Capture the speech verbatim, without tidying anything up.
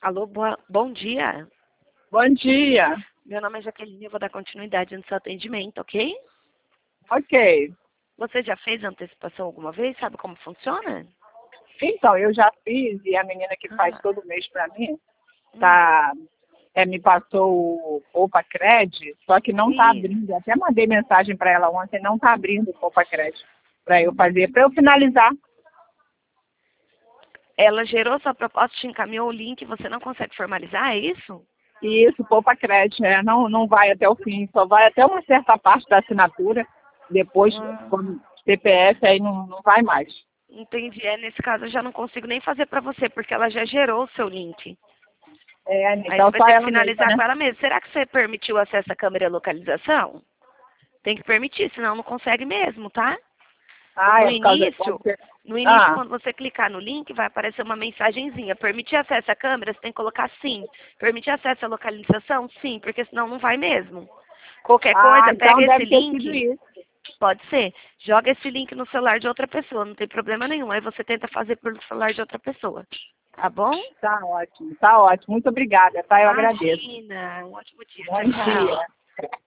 Alô, boa, bom dia. Bom dia. Meu nome é Jaqueline, eu vou dar continuidade no seu atendimento, ok? Ok. Você já fez antecipação alguma vez? Sabe como funciona? Então, eu já fiz e a menina que faz Ah, todo mês para mim hum, tá, é, me passou o Poupa Cred, só que não está isso. abrindo. Até mandei mensagem para ela ontem, não está abrindo o Poupa Cred para eu fazer, para eu finalizar. Ela gerou sua proposta, te encaminhou o link, você não consegue formalizar, é isso? E isso, Poupa Cred, é, não, não vai até o fim, só vai até uma certa parte da assinatura, depois, Ah, com C P F, aí não, não vai mais. entendi. É, nesse caso eu já não consigo nem fazer para você, porque ela já gerou o seu link. É, Aí você então vai só ter que ela mesma, finalizar né? com ela mesma. Será que você permitiu acesso à câmera e localização? Tem que permitir, senão não consegue mesmo, tá? Ah, No é por causa, pode início, ser. no início, Ah, quando você clicar no link, vai aparecer uma mensagenzinha. Permitir acesso à câmera, você tem que colocar sim. Permitir acesso à localização, sim, porque senão não vai mesmo. Qualquer ah, coisa, então pega esse deve ter sido link, isso. pode ser, joga esse link no celular de outra pessoa, não tem problema nenhum. Aí você tenta fazer pelo celular de outra pessoa. Tá bom? Tá ótimo, tá ótimo. Muito obrigada, tá? Eu agradeço. Imagina. Um ótimo dia. Bom Tchau, tchau. dia.